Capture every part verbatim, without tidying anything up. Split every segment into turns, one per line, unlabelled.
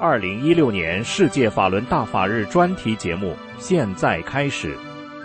二零一六年世界法轮大法日专题节目现在开始。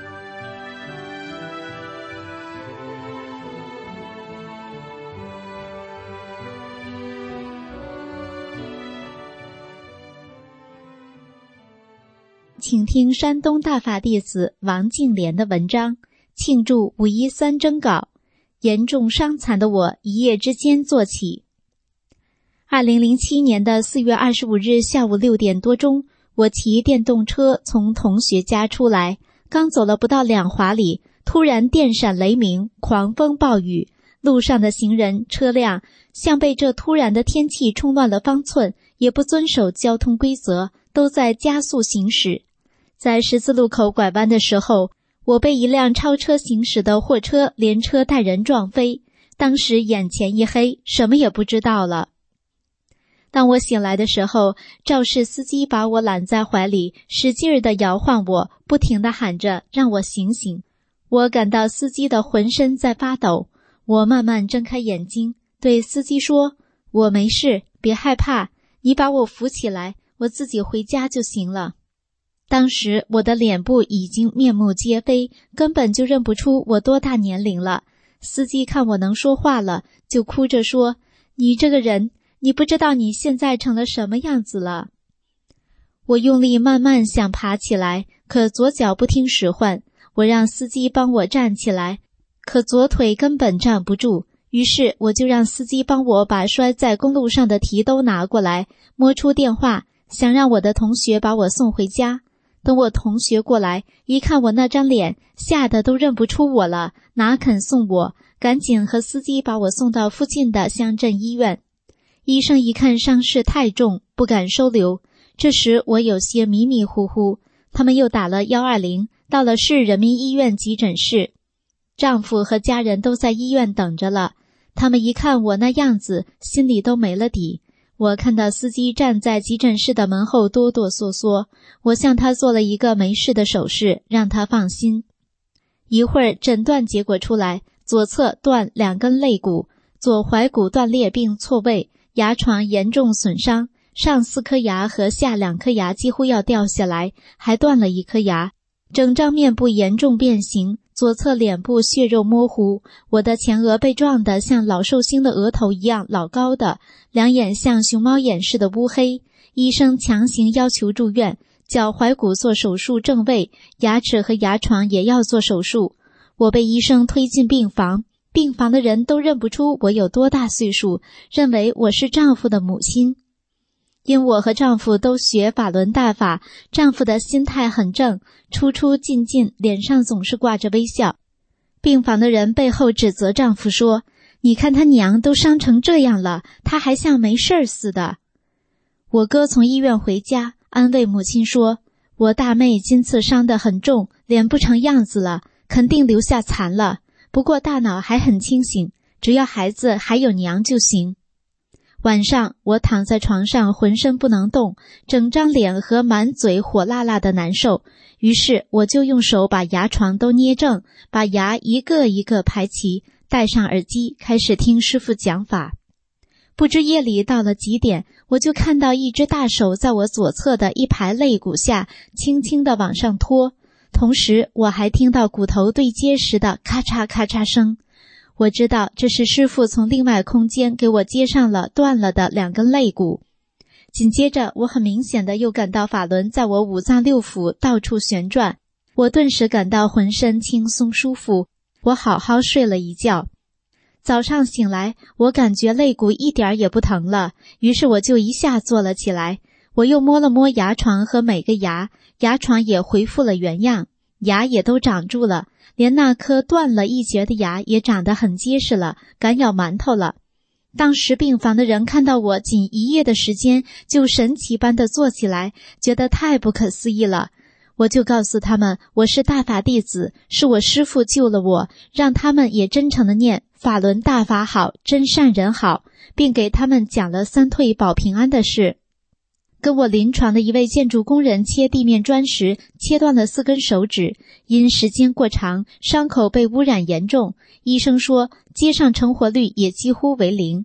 请听山东大法弟子王敬莲的文章，庆祝五一三征稿，严重伤残的我一夜之间做起。二零零七年的四月二十五日下午六点多钟，我骑电动车从同学家出来，刚走了不到两华里，突然电闪雷鸣，狂风暴雨，路上的行人车辆像被这突然的天气冲乱了方寸，也不遵守交通规则，都在加速行驶。在十字路口拐弯的时候，我被一辆超车行驶的货车连车带人撞飞，当时眼前一黑，什么也不知道了。当我醒来的时候，肇事司机把我揽在怀里，使劲地摇晃我，不停地喊着让我醒醒。我感到司机的浑身在发抖，我慢慢睁开眼睛，对司机说：我没事，别害怕，你把我扶起来，我自己回家就行了。当时我的脸部已经面目皆非，根本就认不出我多大年龄了。司机看我能说话了，就哭着说：你这个人，你不知道你现在成了什么样子了。我用力慢慢想爬起来，可左脚不听使唤，我让司机帮我站起来，可左腿根本站不住，于是我就让司机帮我把摔在公路上的提兜拿过来，摸出电话，想让我的同学把我送回家。等我同学过来，一看我那张脸，吓得都认不出我了，哪肯送我，赶紧和司机把我送到附近的乡镇医院。医生一看伤势太重，不敢收留，这时我有些迷迷糊糊，他们又打了一二零，到了市人民医院急诊室。丈夫和家人都在医院等着了，他们一看我那样子，心里都没了底。我看到司机站在急诊室的门后哆哆嗦嗦，我向他做了一个没事的手势，让他放心。一会儿诊断结果出来，左侧断两根肋骨，左踝骨断裂并错位，牙床严重损伤，上四颗牙和下两颗牙几乎要掉下来，还断了一颗牙，整张面部严重变形，左侧脸部血肉模糊，我的前额被撞得像老寿星的额头一样老高的，两眼像熊猫眼似的乌黑，医生强行要求住院，脚踝骨做手术正位，牙齿和牙床也要做手术。我被医生推进病房，病房的人都认不出我有多大岁数，认为我是丈夫的母亲。因我和丈夫都学法轮大法，丈夫的心态很正，出出进进，脸上总是挂着微笑。病房的人背后指责丈夫说：你看他娘都伤成这样了，他还像没事儿似的。我哥从医院回家，安慰母亲说：我大妹今次伤得很重，脸不成样子了，肯定留下残了，不过大脑还很清醒，只要孩子还有娘就行。晚上我躺在床上，浑身不能动，整张脸和满嘴火辣辣的难受，于是我就用手把牙床都捏正，把牙一个一个排齐，戴上耳机开始听师父讲法。不知夜里到了几点，我就看到一只大手在我左侧的一排肋骨下轻轻地往上拖，同时我还听到骨头对接时的咔嚓咔嚓声。我知道这是师父从另外空间给我接上了断了的两根肋骨。紧接着我很明显的又感到法轮在我五脏六腑到处旋转，我顿时感到浑身轻松舒服，我好好睡了一觉。早上醒来，我感觉肋骨一点也不疼了，于是我就一下坐了起来。我又摸了摸牙床和每个牙，牙床也恢复了原样，牙也都长住了，连那颗断了一截的牙也长得很结实了，敢咬馒头了。当时病房的人看到我仅一夜的时间就神奇般的坐起来，觉得太不可思议了。我就告诉他们我是大法弟子，是我师父救了我，让他们也真诚的念法轮大法好，真善人好，并给他们讲了三退保平安的事。跟我临床的一位建筑工人切地面砖时，切断了四根手指，因时间过长，伤口被污染严重，医生说接上成活率也几乎为零。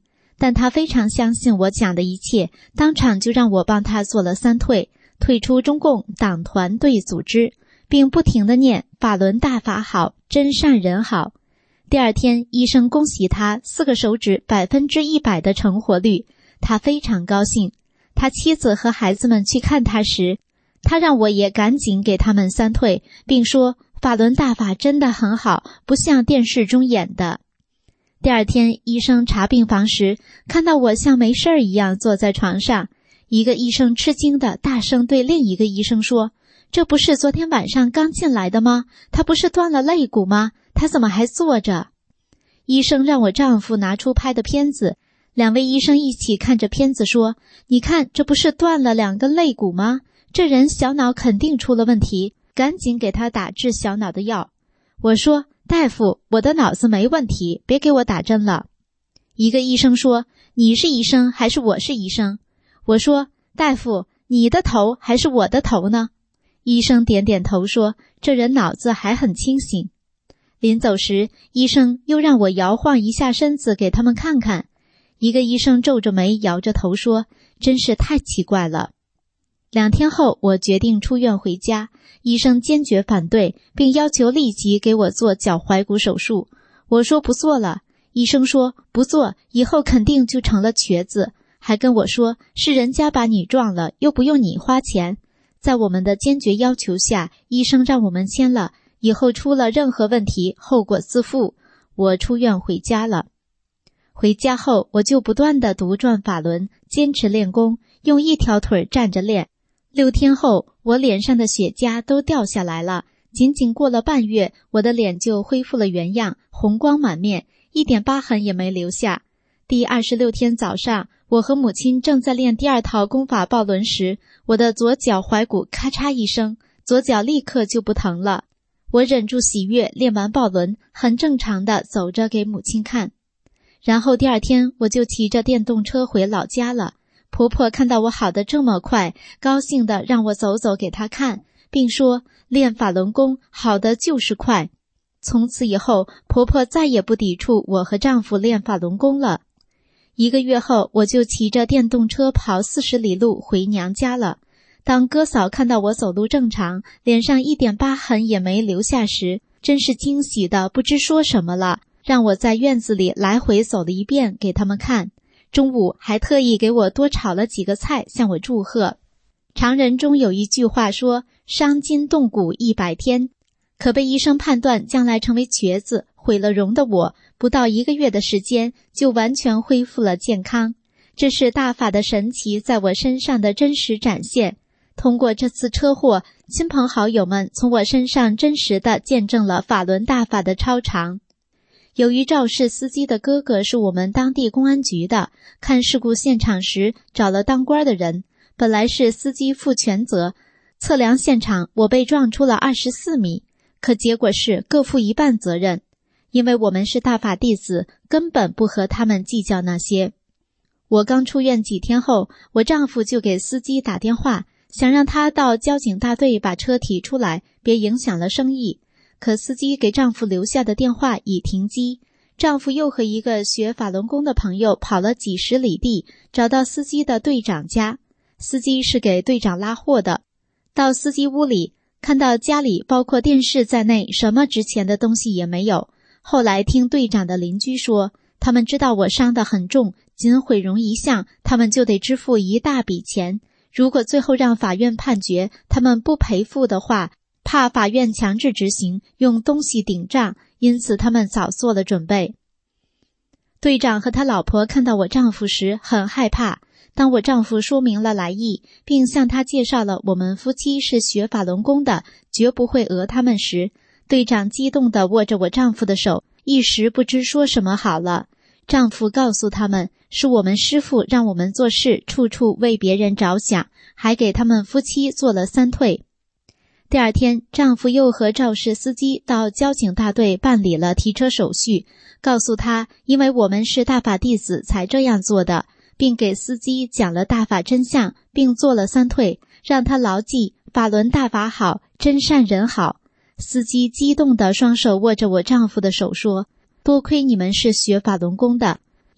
但他非常相信我讲的一切，当场就让我帮他做了三退，退出中共党团队组织，并不停地念法轮大法好，真善人好。第二天，医生恭喜他四个手指百分之一百的成活率，他非常高兴。他妻子和孩子们去看他时，他让我也赶紧给他们三退，并说法轮大法真的很好，不像电视中演的。第二天，医生查病房时，看到我像没事儿一样坐在床上，一个医生吃惊地大声对另一个医生说，这不是昨天晚上刚进来的吗？他不是断了肋骨吗？他怎么还坐着？医生让我丈夫拿出拍的片子，两位医生一起看着片子说，你看，这不是断了两根肋骨吗？这人小脑肯定出了问题，赶紧给他打治小脑的药。我说，大夫，我的脑子没问题，别给我打针了。一个医生说，你是医生还是我是医生？我说，大夫，你的头还是我的头呢？医生点点头说，这人脑子还很清醒。临走时，医生又让我摇晃一下身子给他们看看。一个医生皱着眉摇着头说，真是太奇怪了。两天后，我决定出院回家，医生坚决反对，并要求立即给我做脚踝骨手术。我说不做了，医生说不做，以后肯定就成了瘸子，还跟我说是人家把你撞了，又不用你花钱。在我们的坚决要求下，医生让我们签了，以后出了任何问题，后果自负。我出院回家了。回家后，我就不断地读转法轮，坚持练功，用一条腿站着练。六天后，我脸上的血痂都掉下来了，仅仅过了半月，我的脸就恢复了原样，红光满面，一点疤痕也没留下。第二十六天早上，我和母亲正在练第二套功法抱轮时，我的左脚踝骨咔嚓一声，左脚立刻就不疼了。我忍住喜悦，练完抱轮，很正常地走着给母亲看。然后第二天，我就骑着电动车回老家了。婆婆看到我好得这么快，高兴地让我走走给她看，并说练法轮功好的就是快。从此以后，婆婆再也不抵触我和丈夫练法轮功了。一个月后，我就骑着电动车跑四十里路回娘家了。当哥嫂看到我走路正常，脸上一点疤痕也没留下时，真是惊喜的不知说什么了，让我在院子里来回走了一遍给他们看。中午还特意给我多炒了几个菜向我祝贺。常人中有一句话说，伤筋动骨一百天，可被医生判断将来成为瘸子毁了容的我，不到一个月的时间就完全恢复了健康。这是大法的神奇在我身上的真实展现。通过这次车祸，亲朋好友们从我身上真实地见证了法轮大法的超常。由于肇事司机的哥哥是我们当地公安局的，看事故现场时找了当官的人，本来是司机负全责，测量现场我被撞出了二十四米，可结果是各负一半责任。因为我们是大法弟子，根本不和他们计较那些。我刚出院几天后，我丈夫就给司机打电话，想让他到交警大队把车提出来，别影响了生意。可司机给丈夫留下的电话已停机，丈夫又和一个学法轮功的朋友跑了几十里地，找到司机的队长家。司机是给队长拉货的，到司机屋里，看到家里包括电视在内什么值钱的东西也没有。后来听队长的邻居说，他们知道我伤得很重，仅毁容一项，他们就得支付一大笔钱。如果最后让法院判决他们不赔付的话，怕法院强制执行，用东西顶账，因此他们早做了准备。队长和他老婆看到我丈夫时很害怕，当我丈夫说明了来意，并向他介绍了我们夫妻是学法轮功的，绝不会讹他们时，队长激动地握着我丈夫的手，一时不知说什么好了。丈夫告诉他们，是我们师父让我们做事处处为别人着想，还给他们夫妻做了三退。第二天，丈夫又和肇事司机到交警大队办理了提车手续，告诉他因为我们是大法弟子才这样做的，并给司机讲了大法真相，并做了三退，让他牢记法轮大法好，真善人好。司机激动地双手握着我丈夫的手说，多亏你们是学法轮功的，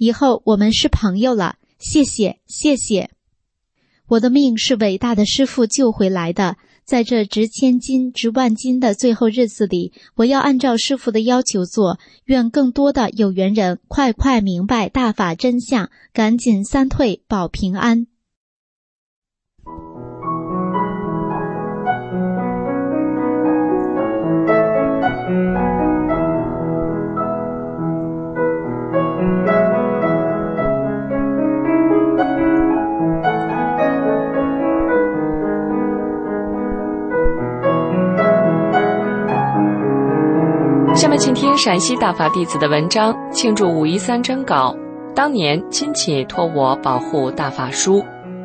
以后我们是朋友了，谢谢，谢谢。我的命是伟大的师父救回来的，在这值千金、值万金的最后日子里，我要按照师父的要求做，愿更多的有缘人快快明白大法真相，赶紧三退保平安。
下面请听陕西大法弟子的文章，庆祝五一三真稿。当年亲戚托我保护大法书。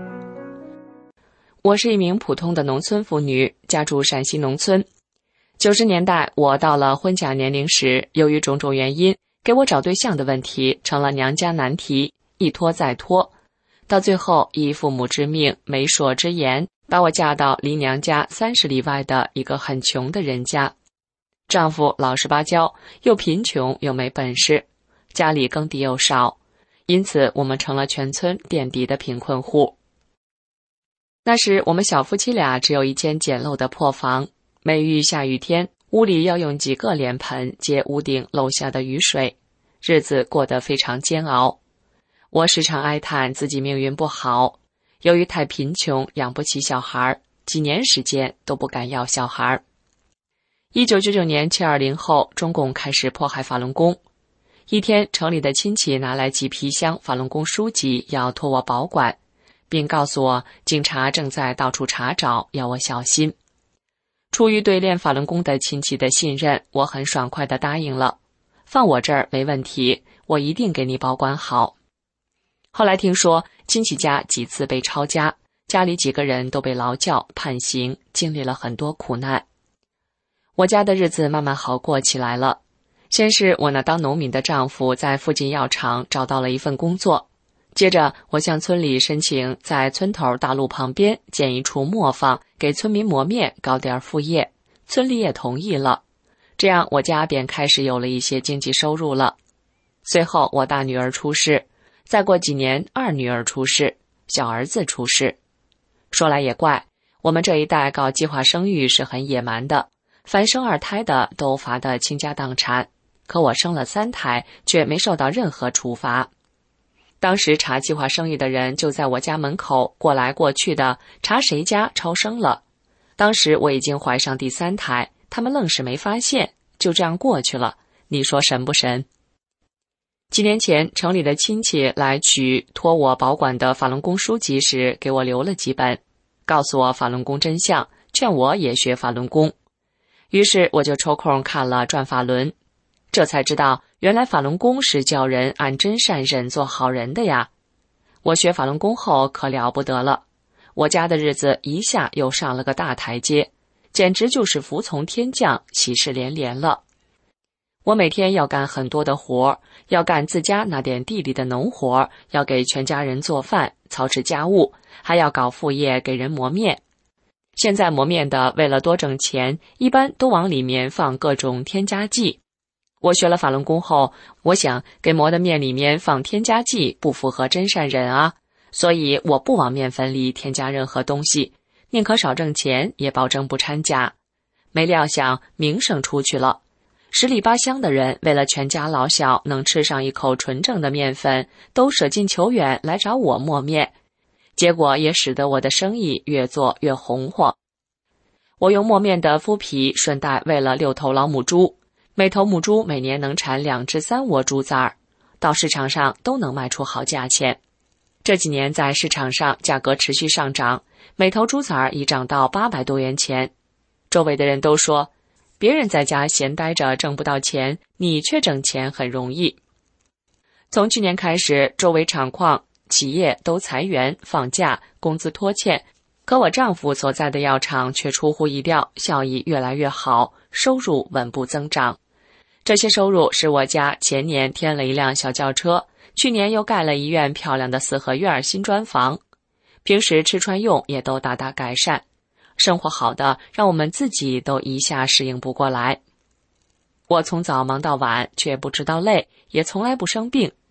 我是一名普通的农村妇女，家住陕西农村。九十年代，我到了婚嫁年龄时，由于种种原因，给我找对象的问题成了娘家难题，一拖再拖，到最后以父母之命、媒妁之言，把我嫁到离娘家三十里外的一个很穷的人家。丈夫老实巴交，又贫穷又没本事，家里耕地又少，因此我们成了全村垫底的贫困户。那时我们小夫妻俩只有一间简陋的破房，每遇下雨天，屋里要用几个脸盆接屋顶漏下的雨水，日子过得非常煎熬。我时常哀叹自己命运不好，由于太贫穷，养不起小孩，几年时间都不敢要小孩。一九九九年七二零后，中共开始迫害法轮功。一天，城里的亲戚拿来几皮箱法轮功书籍，要托我保管，并告诉我警察正在到处查找，要我小心。出于对练法轮功的亲戚的信任，我很爽快地答应了。放我这儿没问题，我一定给你保管好。后来听说亲戚家几次被抄家，家里几个人都被劳教判刑，经历了很多苦难。我家的日子慢慢好过起来了。先是我那当农民的丈夫在附近药厂找到了一份工作，接着我向村里申请在村头大路旁边建一处磨坊，给村民磨面，搞点副业，村里也同意了。这样我家便开始有了一些经济收入了。随后我大女儿出世，再过几年二女儿出世，小儿子出世。说来也怪，我们这一代搞计划生育是很野蛮的，凡生二胎的都罚得倾家荡产，可我生了三胎，却没受到任何处罚。当时查计划生育的人就在我家门口过来过去的，查谁家超生了。当时我已经怀上第三胎，他们愣是没发现，就这样过去了。你说神不神？几年前，城里的亲戚来取托我保管的法轮功书籍时，给我留了几本，告诉我法轮功真相，劝我也学法轮功。于是我就抽空看了《转法轮》，这才知道原来法轮功是教人按真善忍做好人的呀。我学法轮功后可了不得了，我家的日子一下又上了个大台阶，简直就是服从天降，喜事连连了。我每天要干很多的活，要干自家那点地里的农活，要给全家人做饭，操持家务，还要搞副业给人磨面。现在磨面的为了多挣钱，一般都往里面放各种添加剂。我学了法轮功后，我想给磨的面里面放添加剂不符合真善忍啊，所以我不往面粉里添加任何东西，宁可少挣钱，也保证不掺假。没料想名声出去了，十里八乡的人为了全家老小能吃上一口纯正的面粉，都舍近求远来找我磨面。结果也使得我的生意越做越红火。我用磨面的麸皮顺带喂了六头老母猪，每头母猪每年能产两至三窝猪崽儿，到市场上都能卖出好价钱。这几年在市场上价格持续上涨，每头猪崽儿已涨到八百多元钱。周围的人都说，别人在家闲待着挣不到钱，你却挣钱很容易。从去年开始，周围厂矿企业都裁员放假，工资拖欠，可我丈夫所在的药厂却出乎意料，效益越来越好，收入稳步增长。这些收入使我家前年添了一辆小轿车，去年又盖了一院漂亮的四合院新砖房，平时吃穿用也都大大改善，生活好的让我们自己都一下适应不过来。我从早忙到晚，却不知道累，也从来不生病。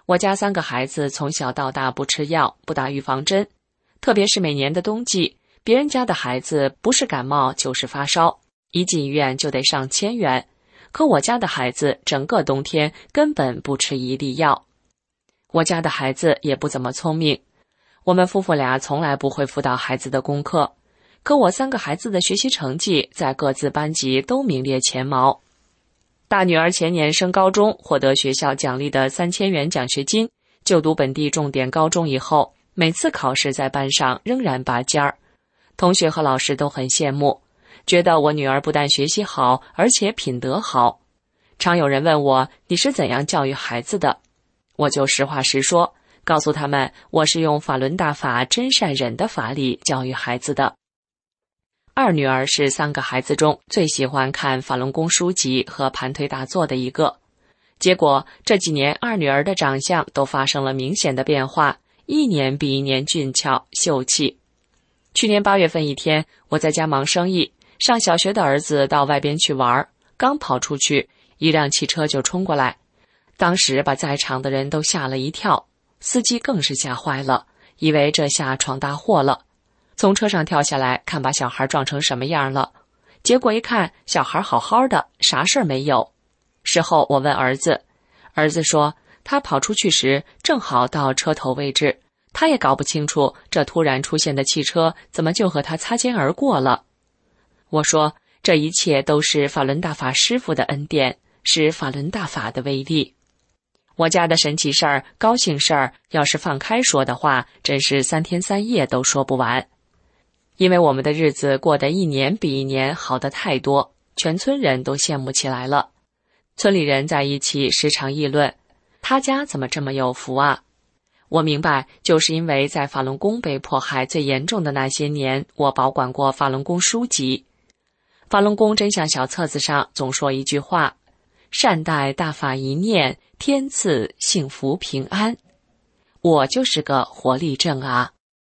我家三个孩子从小到大不吃药，不打预防针，特别是每年的冬季，别人家的孩子不是感冒就是发烧，一进医院就得上千元，可我家的孩子整个冬天根本不吃一粒药。我家的孩子也不怎么聪明，我们夫妇俩从来不会辅导孩子的功课，可我三个孩子的学习成绩在各自班级都名列前茅。大女儿前年升高中，获得学校奖励的三千元奖学金，就读本地重点高中以后，每次考试在班上仍然拔尖儿，同学和老师都很羡慕，觉得我女儿不但学习好，而且品德好。常有人问我，你是怎样教育孩子的？我就实话实说，告诉他们我是用法轮大法真善忍的法理教育孩子的。二女儿是三个孩子中最喜欢看法轮功书籍和盘腿打坐的一个，结果这几年二女儿的长相都发生了明显的变化，一年比一年俊俏秀气。去年八月份一天，我在家忙生意，上小学的儿子到外边去玩，刚跑出去，一辆汽车就冲过来，当时把在场的人都吓了一跳，司机更是吓坏了，以为这下闯大祸了，从车上跳下来看把小孩撞成什么样了，结果一看小孩好好的，啥事儿没有。事后我问儿子，儿子说他跑出去时正好到车头位置，他也搞不清楚这突然出现的汽车怎么就和他擦肩而过了。我说这一切都是法轮大法师父的恩典，是法轮大法的威力。我家的神奇事儿、高兴事儿，要是放开说的话，真是三天三夜都说不完。因为我们的日子过得一年比一年好得太多，全村人都羡慕起来了。村里人在一起时常议论，他家怎么这么有福啊？我明白，就是因为在法轮功被迫害最严重的那些年，我保管过法轮功书籍。法轮功真相小册子上总说一句话，善待大法一念，天赐幸福平安。我就是个活例证啊。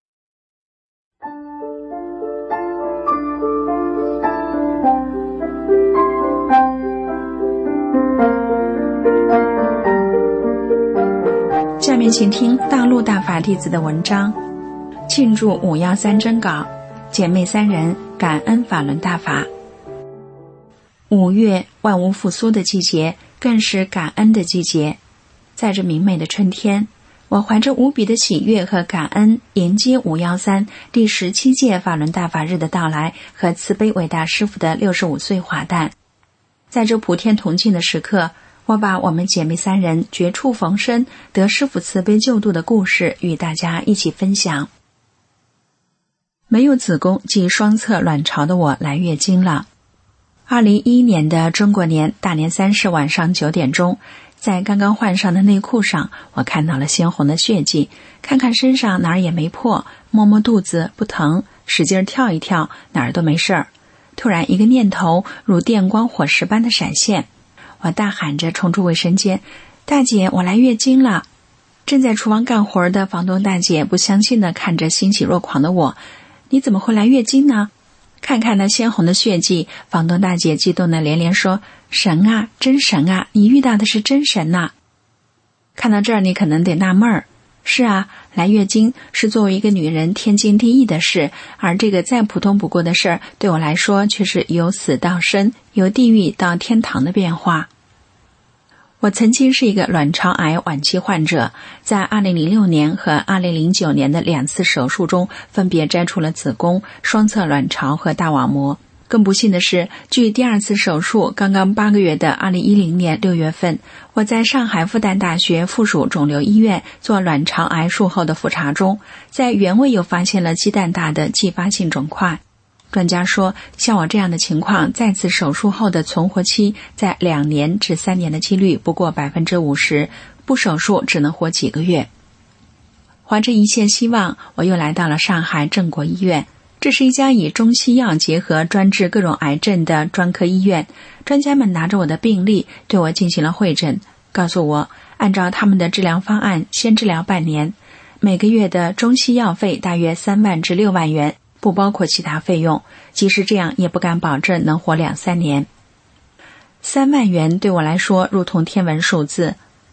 下面请听大陆大法弟子的文章，庆祝五幺三征稿，姐妹三人感恩法轮大法。五月万物复苏的季节，更是感恩的季节。在这明媚的春天，我怀着无比的喜悦和感恩，迎接五幺三第十七届法轮大法日的到来和慈悲伟大师父的六十五岁华诞。在这普天同庆的时刻，我把我们姐妹三人绝处逢生得师父慈悲救度的故事与大家一起分享。没有子宫即双侧卵巢的我来月经了。二零一一年的中国年大年三十晚上九点钟，在刚刚换上的内裤上，我看到了鲜红的血迹，看看身上哪儿也没破，摸摸肚子不疼，使劲跳一跳，哪儿都没事儿。突然一个念头如电光火石般的闪现，我大喊着冲出卫生间，大姐，我来月经了。正在厨房干活的房东大姐不相信地看着欣喜若狂的我，你怎么会来月经呢？看看那鲜红的血迹，房东大姐激动地连连说，神啊，真神啊，你遇到的是真神呐。看到这儿你可能得纳闷儿，是啊，来月经是作为一个女人天经地义的事，而这个再普通不过的事儿，对我来说却是由死到生，由地狱到天堂的变化。我曾经是一个卵巢癌晚期患者，在二零零六年和二零零九年的两次手术中，分别摘除了子宫、双侧卵巢和大网膜。更不幸的是，距第二次手术刚刚八个月的二零一零年六月份，我在上海复旦大学附属肿瘤医院做卵巢癌术后的复查中，在原位又发现了鸡蛋大的继发性肿块。专家说，像我这样的情况，再次手术后的存活期在两年至三年的几率不过百分之五十，不手术只能活几个月。怀着一线希望，我又来到了上海正国医院。这是一家以中西药结合专治各种癌症的专科医院。专家们拿着我的病历对我进行了会诊，告诉我按照他们的治疗方案，先治疗半年，每个月的中西药费大约三万至六万元，不包括其他费用，即使这样也不敢保证能活两三年。三万元对我来说如同天文数字，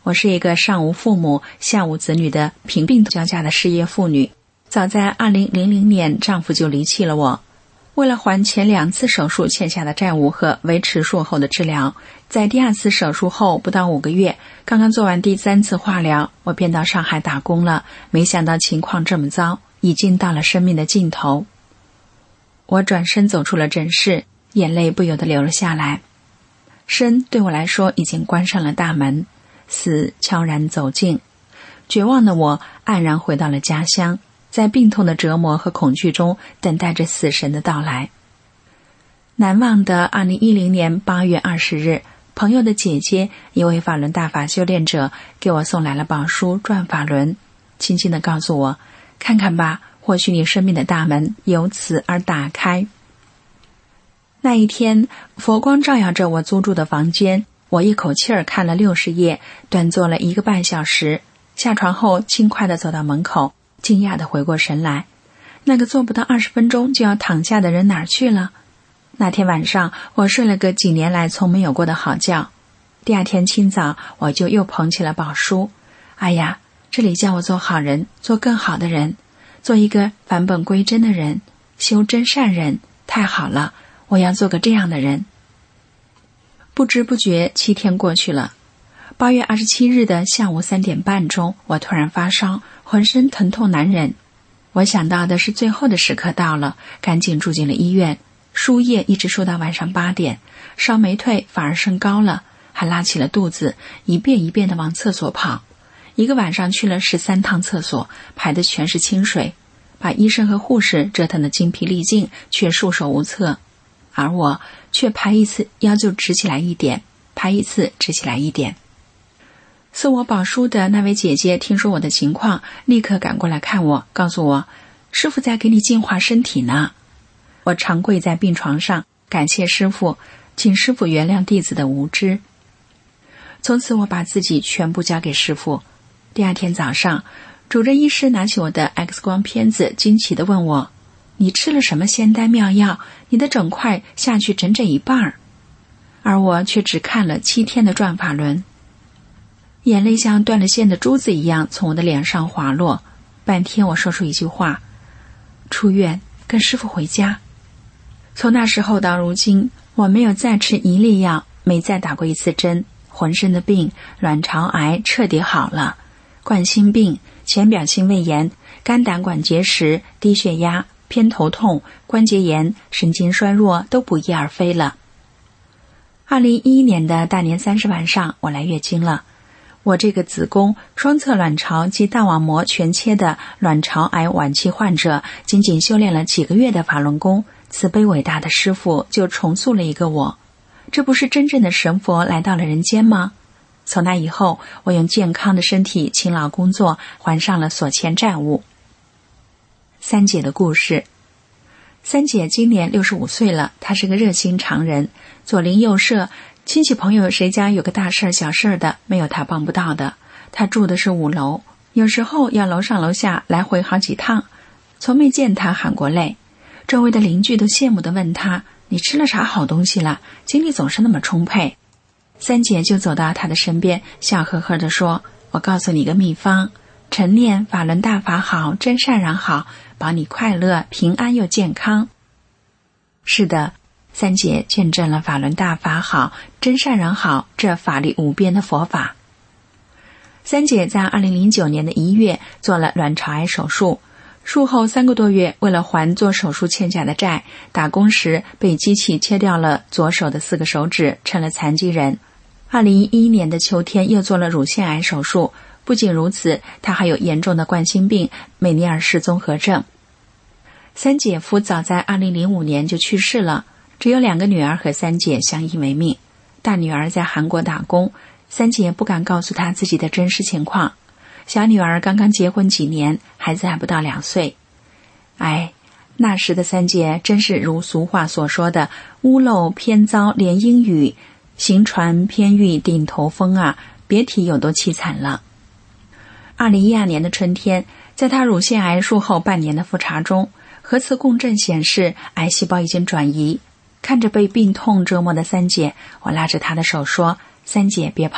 我是一个上无父母下无子女的贫病交加的失业妇女。早在二零零零年，丈夫就离弃了我。为了还前两次手术欠下的债务和维持术后的治疗，在第二次手术后不到五个月，刚刚做完第三次化疗，我便到上海打工了。没想到情况这么糟，已经到了生命的尽头。我转身走出了诊室，眼泪不由得流了下来。生对我来说已经关上了大门，死悄然走近。绝望的我黯然回到了家乡，在病痛的折磨和恐惧中等待着死神的到来。难忘的二零一零年八月二十日，朋友的姐姐，一位法轮大法修炼者，给我送来了宝书转法轮，轻轻地告诉我，看看吧，或许你生命的大门由此而打开。那一天，佛光照耀着我租住的房间，我一口气儿看了六十页，短坐了一个半小时。下床后，轻快地走到门口，惊讶地回过神来，那个做不到二十分钟就要躺下的人哪儿去了？那天晚上，我睡了个几年来从没有过的好觉。第二天清早，我就又捧起了宝书。哎呀，这里叫我做好人，做更好的人，做一个返本归真的人，修真善人。太好了，我要做个这样的人。不知不觉七天过去了。八月二十七日的下午三点半钟，我突然发烧，浑身疼痛难忍。我想到的是最后的时刻到了，赶紧住进了医院。输液一直输到晚上八点，烧没退，反而升高了，还拉起了肚子，一遍一遍地往厕所跑。一个晚上去了十三趟厕所，排的全是清水，把医生和护士折腾得精疲力尽，却束手无策。而我却排一次腰就直起来一点，排一次直起来一点。送我宝书的那位姐姐听说我的情况，立刻赶过来看我，告诉我，师父在给你净化身体呢。我长跪在病床上，感谢师父，请师父原谅弟子的无知。从此我把自己全部交给师父。第二天早上，主治医师拿起我的 X 光片子，惊奇地问我，你吃了什么仙丹妙药？你的整块下去整整一半儿。而我却只看了七天的转法轮。眼泪像断了线的珠子一样从我的脸上滑落，半天我说出一句话，出院跟师父回家。从那时候到如今，我没有再吃一粒药，没再打过一次针，浑身的病，卵巢癌彻底好了，冠心病、浅表性胃炎、肝胆管结石、低血压、偏头痛、关节炎、神经衰弱都不翼而飞了。二零一一年的大年三十晚上，我来月经了。我这个子宫、双侧卵巢及大网膜全切的卵巢癌晚期患者，仅仅修炼了几个月的法轮功，慈悲伟大的师父就重塑了一个我。这不是真正的神佛来到了人间吗？从那以后，我用健康的身体勤劳工作，还上了所欠债务。三姐的故事。三姐今年六十五岁了，她是个热心肠人，左邻右舍亲戚朋友谁家有个大事儿小事儿的，没有他帮不到的。他住的是五楼，有时候要楼上楼下来回好几趟，从没见他喊过累。周围的邻居都羡慕地问他，你吃了啥好东西了？精力总是那么充沛。三姐就走到他的身边，笑呵呵地说，我告诉你个秘方，晨念法轮大法好，真善人好，保你快乐平安又健康。是的，三姐见证了法轮大法好，真善人好这法力无边的佛法。三姐在二零零九年的一月做了卵巢癌手术，术后三个多月，为了还做手术欠下的债，打工时被机器切掉了左手的四个手指，成了残疾人。二零一一年的秋天又做了乳腺癌手术，不仅如此，她还有严重的冠心病、美尼尔氏综合症。三姐夫早在二零零五年就去世了，只有两个女儿和三姐相依为命。大女儿在韩国打工，三姐不敢告诉她自己的真实情况。小女儿刚刚结婚几年，孩子还不到两岁。哎，那时的三姐真是如俗话所说的屋漏偏遭连阴雨，行船偏遇顶头风啊，别提有多凄惨了。二零一二年的春天，在她乳腺癌术后半年的复查中，核磁共振显示癌细胞已经转移。看着被病痛折磨的三姐，我拉着她的手说，三姐别怕，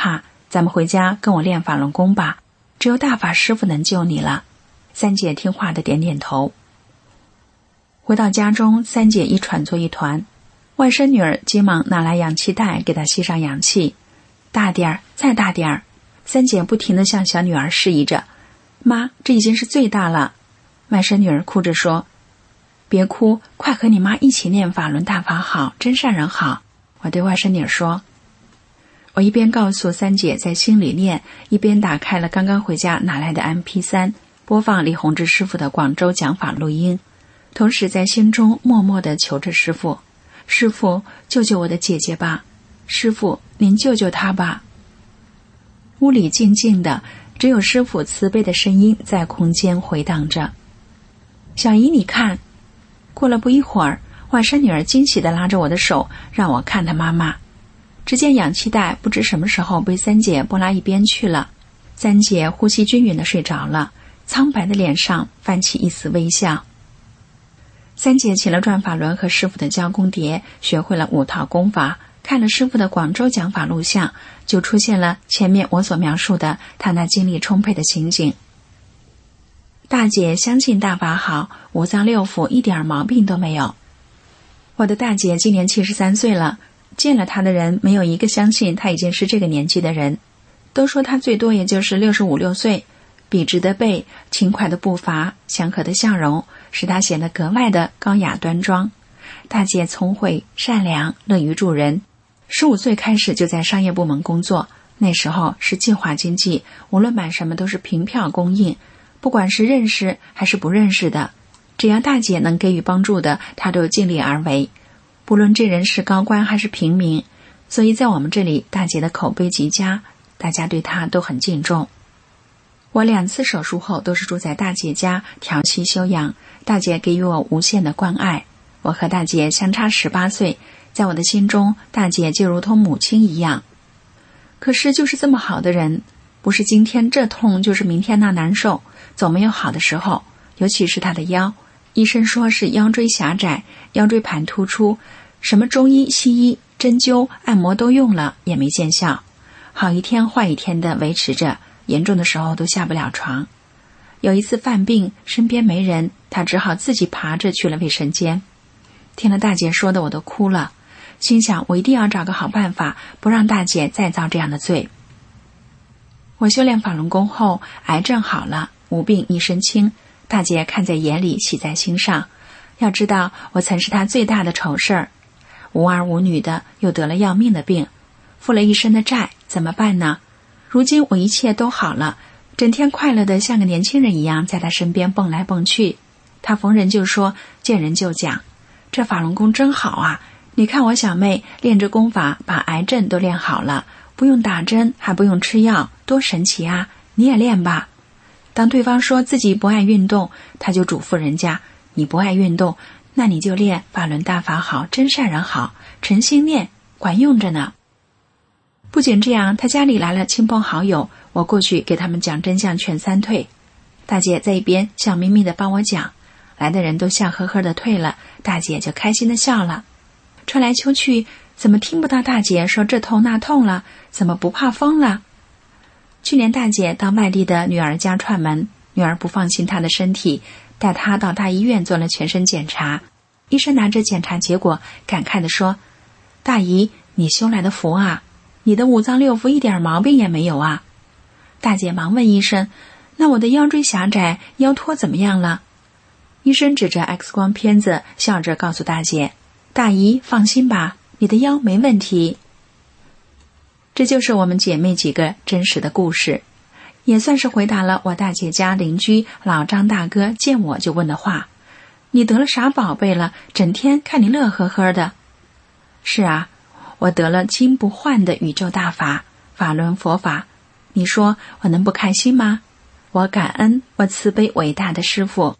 咱们回家跟我练法轮功吧，只有大法师父能救你了。三姐听话的点点头。回到家中，三姐一喘作一团，外甥女儿急忙拿来氧气袋给她吸上氧气。大点儿，再大点儿。三姐不停地向小女儿示意着，妈，这已经是最大了。外甥女儿哭着说，别哭，快和你妈一起念法轮大法好，真善人好。我对外甥女儿说。我一边告诉三姐在心里念，一边打开了刚刚回家拿来的 M P 三， 播放李洪志师傅的广州讲法录音，同时在心中默默地求着师父，师父救救我的姐姐吧，师父您救救她吧。屋里静静的，只有师父慈悲的声音在空间回荡着。小姨你看。过了不一会儿，外甥女儿惊喜地拉着我的手让我看她妈妈。只见氧气袋不知什么时候被三姐拨拉一边去了，三姐呼吸均匀地睡着了，苍白的脸上泛起一丝微笑。三姐请了转法轮和师父的教功碟，学会了五套功法，看了师父的广州讲法录像，就出现了前面我所描述的她那精力充沛的情景。大姐相信大法好，五脏六腑一点毛病都没有。我的大姐今年七十三岁了，见了她的人没有一个相信她已经是这个年纪的人，都说她最多也就是六十五六岁。笔直的背，轻快的步伐，祥和的笑容，使她显得格外的高雅端庄。大姐聪慧善良，乐于助人。十五岁开始就在商业部门工作，那时候是计划经济，无论买什么都是凭票供应，不管是认识还是不认识的，只要大姐能给予帮助的，她都尽力而为，不论这人是高官还是平民。所以在我们这里，大姐的口碑极佳，大家对她都很敬重。我两次手术后都是住在大姐家调息休养，大姐给予我无限的关爱。我和大姐相差十八岁，在我的心中，大姐就如同母亲一样。可是就是这么好的人，不是今天这痛就是明天那难受，总没有好的时候。尤其是她的腰，医生说是腰椎狭窄，腰椎盘突出，什么中医西医针灸按摩都用了也没见效，好一天坏一天的维持着，严重的时候都下不了床。有一次犯病，身边没人，他只好自己爬着去了卫生间。听了大姐说的，我都哭了，心想我一定要找个好办法，不让大姐再遭这样的罪。我修炼法轮功后，癌症好了，无病一身轻，大姐看在眼里，喜在心上。要知道我曾是她最大的丑事儿，无儿无女的，又得了要命的病，负了一身的债，怎么办呢？如今我一切都好了，整天快乐的像个年轻人一样，在她身边蹦来蹦去。她逢人就说，见人就讲，这法轮功真好啊，你看我小妹练着功法把癌症都练好了，不用打针还不用吃药，多神奇啊，你也练吧。当对方说自己不爱运动，他就嘱咐人家，你不爱运动，那你就练法轮大法好，真善人好，诚心念，管用着呢。不仅这样，他家里来了亲朋好友，我过去给他们讲真相劝三退。大姐在一边笑眯眯地帮我讲，来的人都笑呵呵地退了，大姐就开心地笑了。穿来秋去，怎么听不到大姐说这痛那痛了，怎么不怕疯了？去年大姐到外地的女儿家串门，女儿不放心她的身体，带她到大医院做了全身检查。医生拿着检查结果感慨地说，大姨，你修来的福啊，你的五脏六腑一点毛病也没有啊。大姐忙问医生，那我的腰椎狭窄，腰托怎么样了？医生指着 X 光片子笑着告诉大姐，大姨放心吧，你的腰没问题。这就是我们姐妹几个真实的故事，也算是回答了我大姐家邻居老张大哥见我就问的话，你得了啥宝贝了，整天看你乐呵呵的。是啊，我得了金不换的宇宙大法，法轮佛法，你说我能不开心吗？我感恩我慈悲伟大的师父。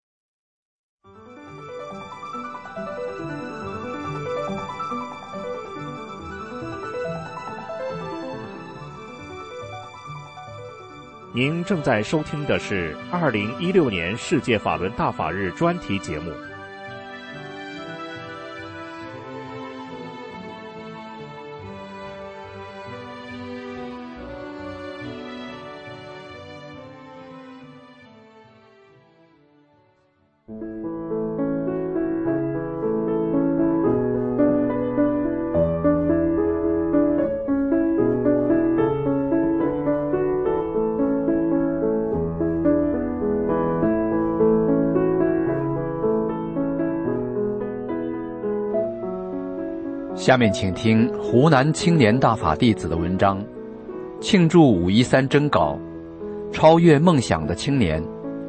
您正在收听的是二零一六年世界法轮大法日专题节目。
下面请听湖南青年大法弟子的文章，庆祝五一三征稿，超越梦想的青年。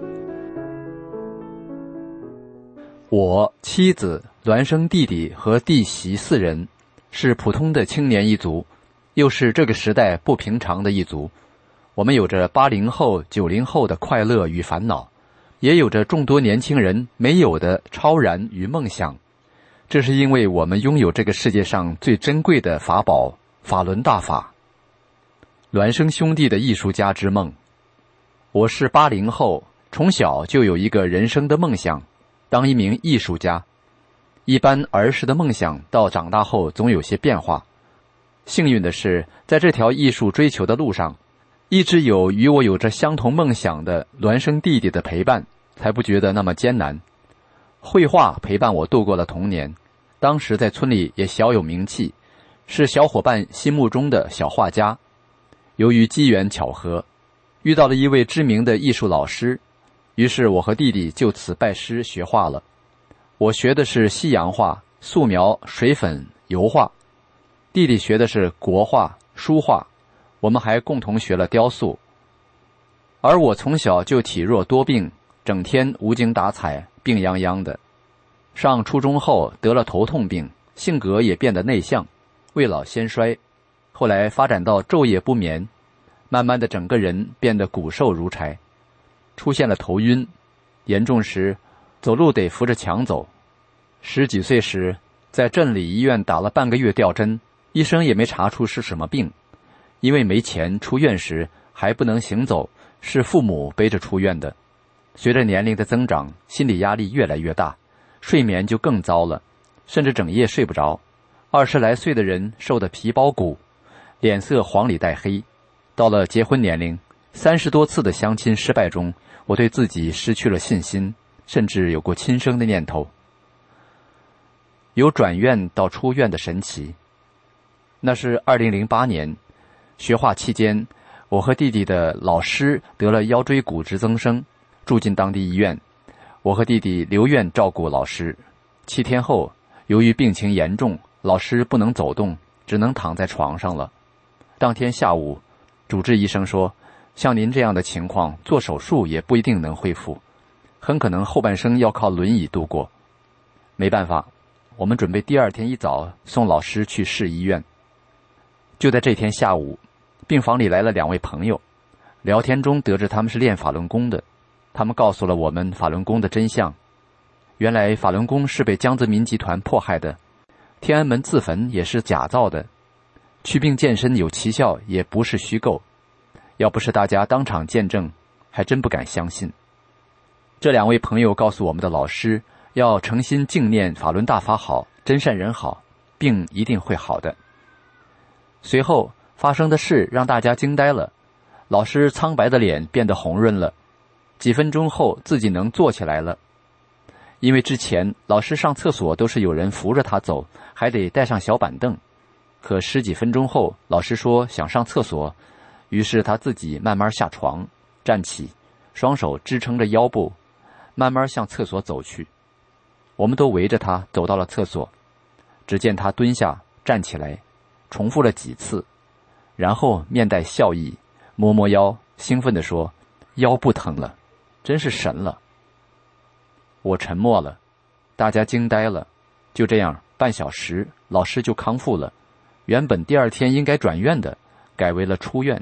我、妻子、孪生弟弟和弟媳四人，是普通的青年一族，又是这个时代不平常的一族。我们有着八零后、九零后的快乐与烦恼，也有着众多年轻人没有的超然与梦想。这是因为我们拥有这个世界上最珍贵的法宝——法轮大法。孪生兄弟的艺术家之梦。我是八零后，从小就有一个人生的梦想，当一名艺术家。一般儿时的梦想到长大后总有些变化。幸运的是，在这条艺术追求的路上，一直有与我有着相同梦想的孪生弟弟的陪伴，才不觉得那么艰难。绘画陪伴我度过了童年，当时在村里也小有名气，是小伙伴心目中的小画家。由于机缘巧合，遇到了一位知名的艺术老师，于是我和弟弟就此拜师学画了。我学的是西洋画、素描、水粉、油画，弟弟学的是国画、书画，我们还共同学了雕塑。而我从小就体弱多病，整天无精打采，病殃殃的。上初中后得了头痛病，性格也变得内向，未老先衰，后来发展到昼夜不眠，慢慢的整个人变得骨瘦如柴，出现了头晕，严重时走路得扶着墙走。十几岁时在镇里医院打了半个月吊针，医生也没查出是什么病。因为没钱，出院时还不能行走，是父母背着出院的。随着年龄的增长，心理压力越来越大，睡眠就更糟了，甚至整夜睡不着。二十来岁的人瘦得皮包骨，脸色黄里带黑。到了结婚年龄，三十多次的相亲失败中，我对自己失去了信心，甚至有过轻生的念头。有转院到出院的神奇。那是二零零八年，学画期间，我和弟弟的老师得了腰椎骨质增生，住进当地医院。我和弟弟留院照顾老师。七天后，由于病情严重，老师不能走动，只能躺在床上了。当天下午，主治医生说，像您这样的情况，做手术也不一定能恢复，很可能后半生要靠轮椅度过。没办法，我们准备第二天一早送老师去市医院。就在这天下午，病房里来了两位朋友，聊天中得知他们是练法轮功的。他们告诉了我们法轮功的真相。原来法轮功是被江泽民集团迫害的，天安门自焚也是假造的，祛病健身有奇效也不是虚构。要不是大家当场见证，还真不敢相信。这两位朋友告诉我们的老师，要诚心敬念法轮大法好，真善人好，病一定会好的。随后发生的事让大家惊呆了，老师苍白的脸变得红润了，几分钟后自己能坐起来了。因为之前老师上厕所都是有人扶着他走，还得带上小板凳，可十几分钟后老师说想上厕所，于是他自己慢慢下床，站起，双手支撑着腰部，慢慢向厕所走去。我们都围着他走到了厕所，只见他蹲下站起来，重复了几次，然后面带笑意，摸摸腰，兴奋地说，腰不疼了，真是神了。我沉默了，大家惊呆了。就这样半小时，老师就康复了，原本第二天应该转院的，改为了出院。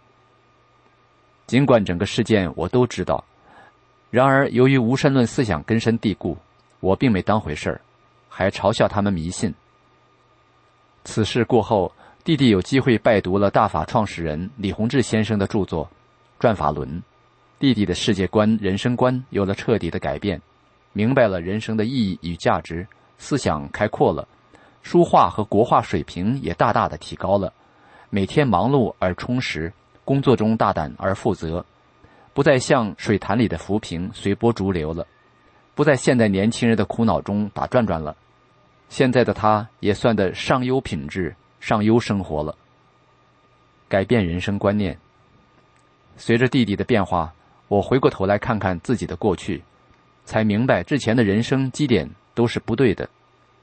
尽管整个事件我都知道，然而由于无神论思想根深蒂固，我并没当回事儿，还嘲笑他们迷信。此事过后，弟弟有机会拜读了大法创始人李洪志先生的著作《转法轮》，弟弟的世界观、人生观有了彻底的改变，明白了人生的意义与价值，思想开阔了，书画和国画水平也大大的提高了，每天忙碌而充实，工作中大胆而负责，不再像水潭里的浮萍随波逐流了，不在现代年轻人的苦恼中打转转了。现在的他也算得上优品质，上优生活了。改变人生观念。随着弟弟的变化，我回过头来看看自己的过去，才明白之前的人生基点都是不对的。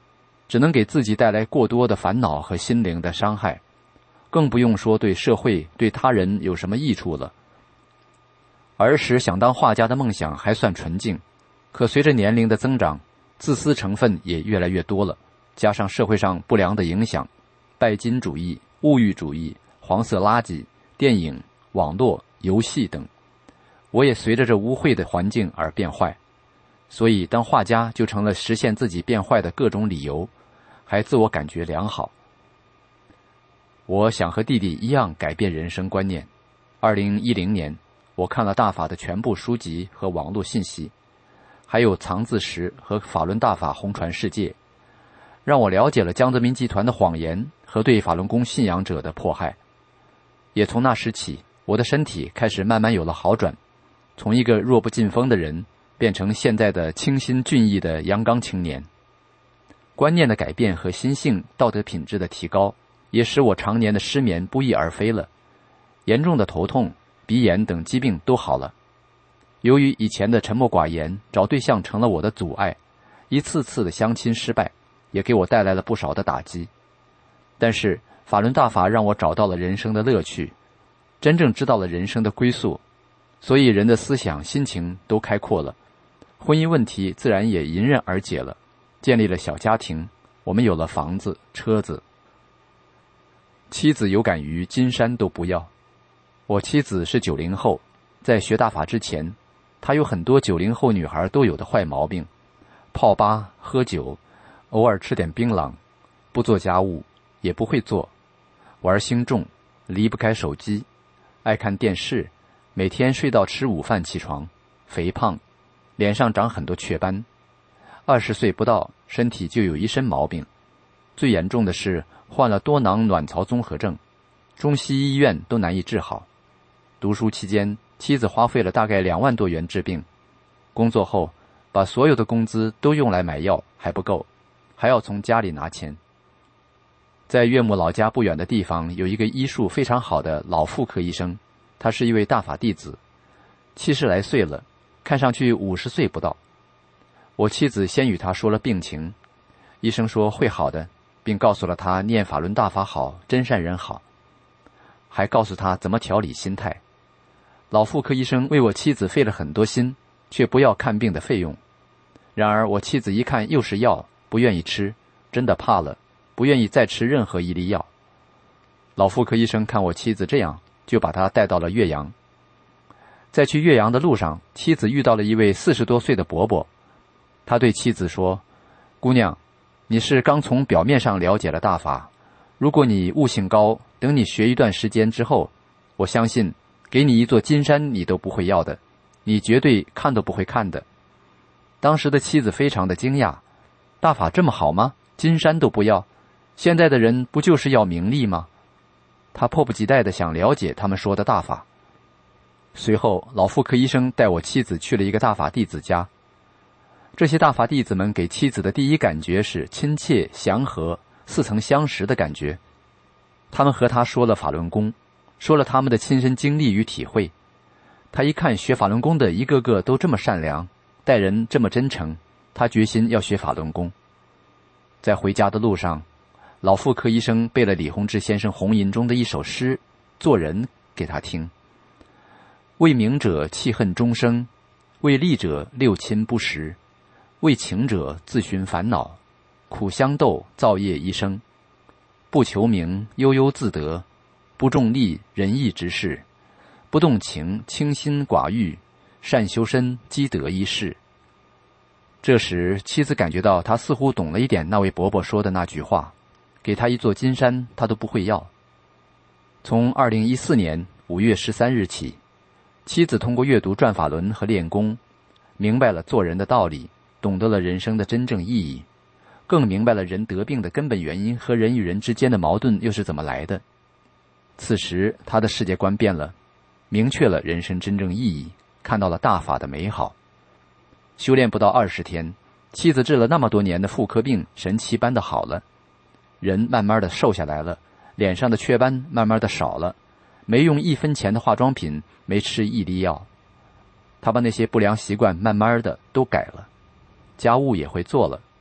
只能给自己带来过多的烦恼和心灵的伤害，更不用说对社会、对他人有什么益处了。儿时想当画家的梦想还算纯净，可随着年龄的增长，自私成分也越来越多了，加上社会上不良的影响，拜金主义、物欲主义、黄色垃圾、电影、网络、游戏等，我也随着这污秽的环境而变坏。所以当画家就成了实现自己变坏的各种理由，还自我感觉良好。我想和弟弟一样改变人生观念。二零一零年，我看了大法的全部书籍和网络信息，还有藏字石和法轮大法红传世界，让我了解了江泽民集团的谎言和对法轮功信仰者的迫害。也从那时起，我的身体开始慢慢有了好转，从一个弱不禁风的人变成现在的清新俊逸的阳刚青年。观念的改变和心性道德品质的提高，也使我常年的失眠不翼而飞了，严重的头痛、鼻炎等疾病都好了。由于以前的沉默寡言，找对象成了我的阻碍，一次次的相亲失败，也给我带来了不少的打击。但是法轮大法让我找到了人生的乐趣，真正知道了人生的归宿，所以人的思想心情都开阔了，婚姻问题自然也迎刃而解了，建立了小家庭，我们有了房子车子。妻子有感于金山都不要。我妻子是九零后，在学大法之前，她有很多九零后女孩都有的坏毛病，泡吧、喝酒，偶尔吃点槟榔，不做家务，也不会做，玩心重，离不开手机，爱看电视，每天睡到吃午饭起床，肥胖，脸上长很多雀斑，二十岁不到，身体就有一身毛病，最严重的是患了多囊卵巢综合症，中西医院都难以治好。读书期间，妻子花费了大概两万多元治病，工作后把所有的工资都用来买药还不够，还要从家里拿钱。在岳母老家不远的地方，有一个医术非常好的老妇科医生，他是一位大法弟子，七十来岁了，看上去五十岁不到。我妻子先与他说了病情，医生说会好的，并告诉了他念法轮大法好，真善人好，还告诉他怎么调理心态。老妇科医生为我妻子费了很多心，却不要看病的费用。然而我妻子一看又是药，不愿意吃，真的怕了，不愿意再吃任何一粒药。老妇科医生看我妻子这样，就把她带到了岳阳。在去岳阳的路上，妻子遇到了一位四十多岁的伯伯，他对妻子说：姑娘，你是刚从表面上了解了大法，如果你悟性高，等你学一段时间之后，我相信给你一座金山你都不会要的，你绝对看都不会看的。当时的妻子非常的惊讶，大法这么好吗？金山都不要？现在的人不就是要名利吗？他迫不及待地想了解他们说的大法。随后老妇科医生带我妻子去了一个大法弟子家，这些大法弟子们给妻子的第一感觉是亲切祥和，似曾相识的感觉。他们和他说了法轮功，说了他们的亲身经历与体会。他一看学法轮功的一个个都这么善良，待人这么真诚，他决心要学法轮功。在回家的路上，老妇科医生背了李洪志先生红吟中的一首诗《做人》给他听。为名者气恨终生，为利者六亲不识，为情者自寻烦恼，苦相斗造业一生。不求名悠悠自得，不重利仁义之事，不动情清心寡欲，善修身积德一世。这时妻子感觉到他似乎懂了一点那位伯伯说的那句话，给他一座金山他都不会要。从二零一四年五月十三日起，妻子通过阅读转法轮和练功，明白了做人的道理，懂得了人生的真正意义，更明白了人得病的根本原因和人与人之间的矛盾又是怎么来的。此时他的世界观变了，明确了人生真正意义，看到了大法的美好。修炼不到二十天，妻子治了那么多年的妇科病神奇般的好了，人慢慢的瘦下来了，脸上的雀斑慢慢的少了，没用一分钱的化妆品，没吃一粒药。他把那些不良习惯慢慢的都改了，家务也会做了，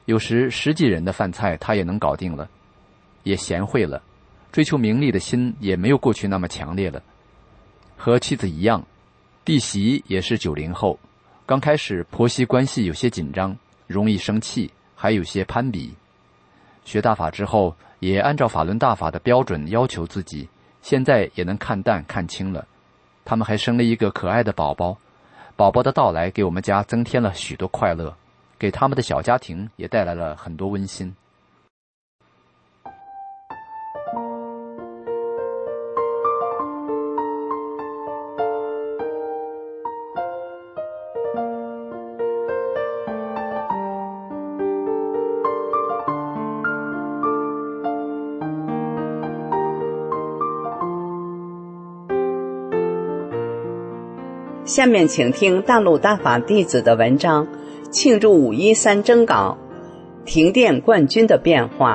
有时十几人的饭菜他也能搞定了，也贤惠了，追求名利的心也没有过去那么强烈了。和妻子一样，弟媳也是九零后，刚开始婆媳关系有些紧张，容易生气，还有些攀比。学大法之后，也按照法轮大法的标准要求自己，现在也能看淡看清了。他们还生了一个可爱的宝宝，宝宝的到来给我们家增添了许多快乐，给他们的小家庭也带来了很多温馨。
下面请听大陆大法弟子的文章，庆祝五一三征稿，停电冠军的变化。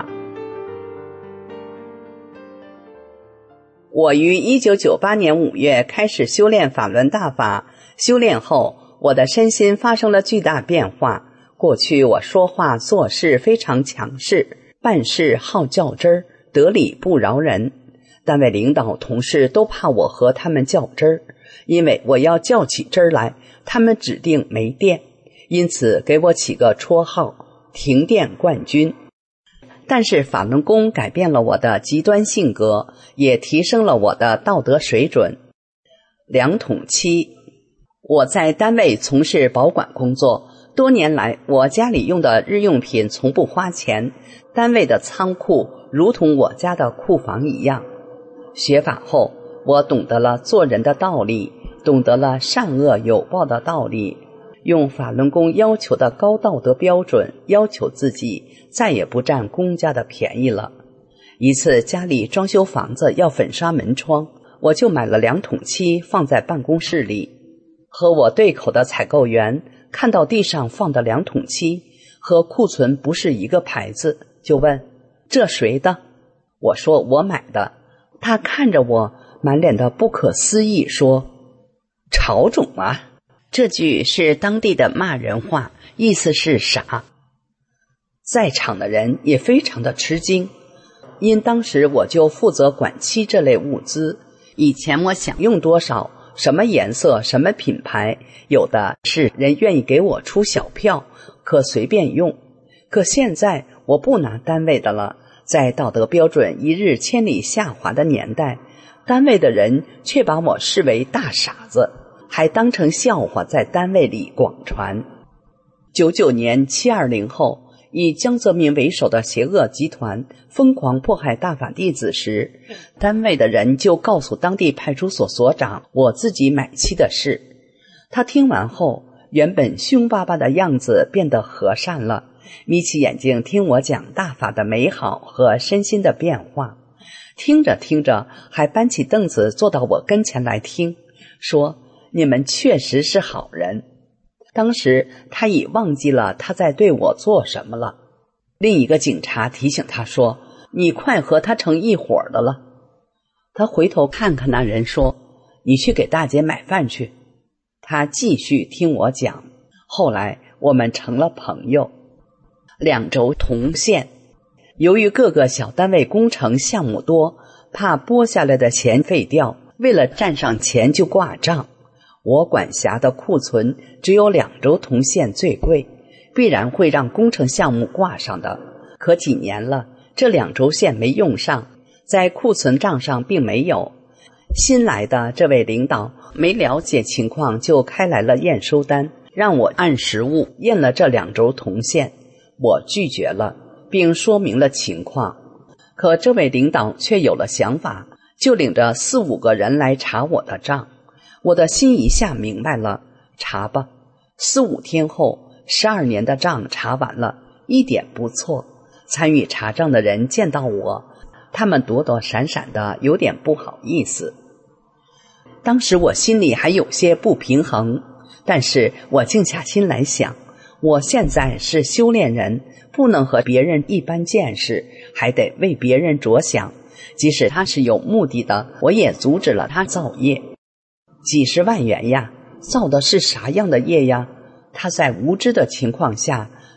我于一九九八年五月开始修炼法轮大法，修炼后，我的身心发生了巨大变化。过去我说话做事非常强势，办事好较真儿，得理不饶人。单位领导同事都怕我和他们较真儿，因为我要较起真儿来，他们指定没电，因此给我起个绰号停电冠军。但是法轮功改变了我的极端性格，也提升了我的道德水准。两桶期，我在单位从事保管工作，多年来我家里用的日用品从不花钱，单位的仓库如同我家的库房一样。学法后，我懂得了做人的道理，懂得了善恶有报的道理，用法轮功要求的高道德标准要求自己，再也不占公家的便宜了。一次家里装修房子要粉刷门窗，我就买了两桶漆放在办公室里。和我对口的采购员看到地上放的两桶漆和库存不是一个牌子，就问：这谁的？我说我买的。他看着我满脸的不可思议说：曹总啊。这句是当地的骂人话，意思是傻。在场的人也非常的吃惊，因当时我就负责管漆这类物资，以前我想用多少，什么颜色什么品牌，有的是人愿意给我出小票，可随便用。可现在我不拿单位的了，在道德标准一日千里下滑的年代，单位的人却把我视为大傻子，还当成笑话在单位里广传。九九年七二零后，以江泽民为首的邪恶集团疯狂迫害大法弟子时，单位的人就告诉当地派出所所长我自己买漆的事。他听完后，原本凶巴巴的样子变得和善了，眯起眼睛听我讲大法的美好和身心的变化。听着听着，还搬起凳子坐到我跟前来听，说：你们确实是好人。当时他已忘记了他在对我做什么了。另一个警察提醒他说：你快和他成一伙的了。他回头看看那人说：你去给大姐买饭去。他继续听我讲，后来我们成了朋友。两轴同线，由于各个小单位工程项目多，怕拨下来的钱废掉，为了占上钱就挂账。我管辖的库存只有两轴铜线最贵，必然会让工程项目挂上的。可几年了，这两轴线没用上，在库存账上并没有。新来的这位领导没了解情况，就开来了验收单，让我按实物验了这两轴铜线。我拒绝了，并说明了情况。可这位领导却有了想法，就领着四五个人来查我的账。我的心一下明白了，查吧。四五天后，十二年的账查完了，一点不错。参与查账的人见到我，他们躲躲闪闪的，有点不好意思。当时我心里还有些不平衡，但是我静下心来想，我现在是修炼人，不能和别人一般见识，还得为别人着想。即使他是有目的的，我也阻止了他造业。几十万元呀，造的是啥样的业呀？他在无知的情况下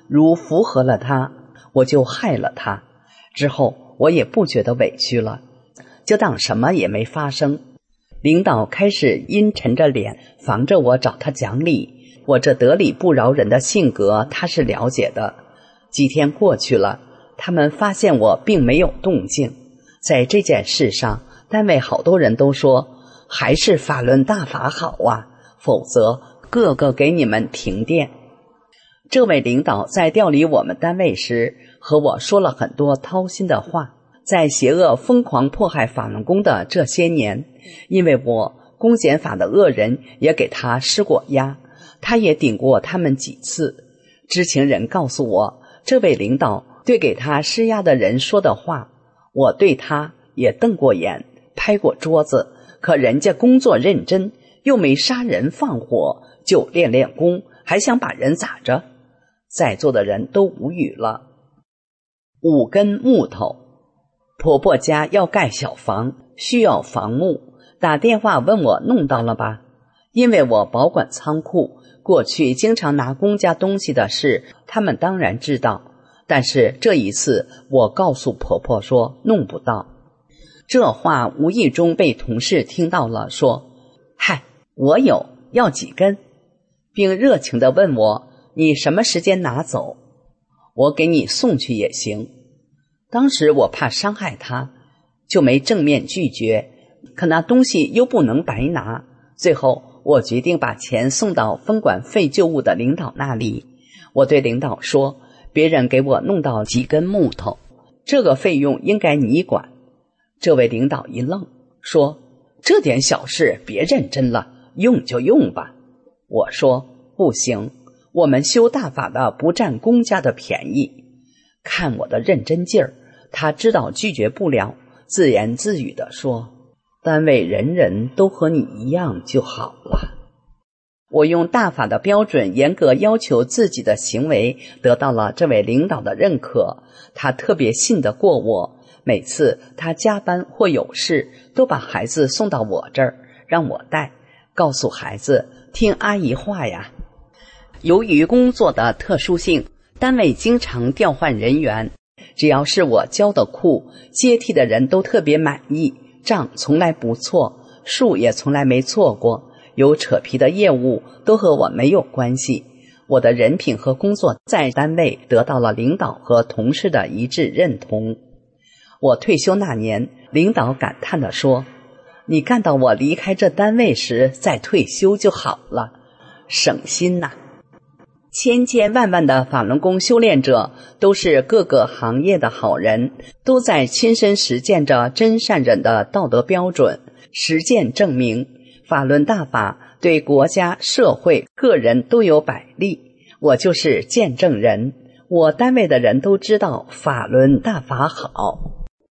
如符合了他，我就害了他。之后我也不觉得委屈了，就当什么也没发生。领导开始阴沉着脸，防着我找他讲理。我这得理不饶人的性格他是了解的。几天过去了，他们发现我并没有动静。在这件事上，单位好多人都说，还是法轮大法好啊，否则个个给你们停电。这位领导在调离我们单位时，和我说了很多掏心的话。在邪恶疯狂迫害法轮功的这些年，因为我公检法的恶人也给他施过压，他也顶过他们几次。知情人告诉我，这位领导对给他施压的人说的话，我对他也瞪过眼，拍过桌子，可人家工作认真，又没杀人放火，就练练功，还想把人咋着？在座的人都无语了。五根木头，婆婆家要盖小房，需要房木，打电话问我弄到了吧？因为我保管仓库，过去经常拿公家东西的事，他们当然知道。但是这一次我告诉婆婆说弄不到，这话无意中被同事听到了，说嗨，我有，要几根？并热情地问我，你什么时间拿走？我给你送去也行。当时我怕伤害他，就没正面拒绝，可那东西又不能白拿。最后我决定把钱送到分管废旧物的领导那里。我对领导说，别人给我弄到几根木头，这个费用应该你管。这位领导一愣，说，这点小事别认真了，用就用吧。我说，不行，我们修大法的不占公家的便宜。看我的认真劲儿，他知道拒绝不了，自言自语地说，单位人人都和你一样就好了。我用大法的标准严格要求自己的行为，得到了这位领导的认可。他特别信得过我，每次他加班或有事，都把孩子送到我这儿，让我带，告诉孩子听阿姨话呀。由于工作的特殊性，单位经常调换人员，只要是我交的库，接替的人都特别满意，账从来不错，数也从来没错过，有扯皮的业务都和我没有关系。我的人品和工作在单位得到了领导和同事的一致认同。我退休那年，领导感叹地说，你干到我离开这单位时再退休就好了，省心呐。千千万万的法轮功修炼者都是各个行业的好人，都在亲身实践着真善忍的道德标准。实践证明，法轮大法对国家、社会、个人都有百利。我就是见证人，我单位的人都知道法轮大法好。